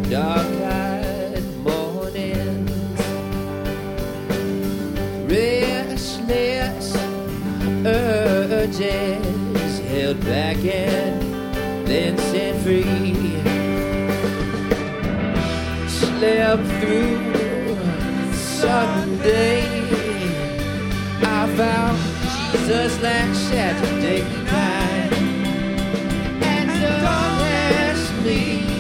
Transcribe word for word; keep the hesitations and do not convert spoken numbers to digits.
dark-eyed mornings, restless urges held back and then set free. Slept through Sunday, I found Jesus last Saturday night.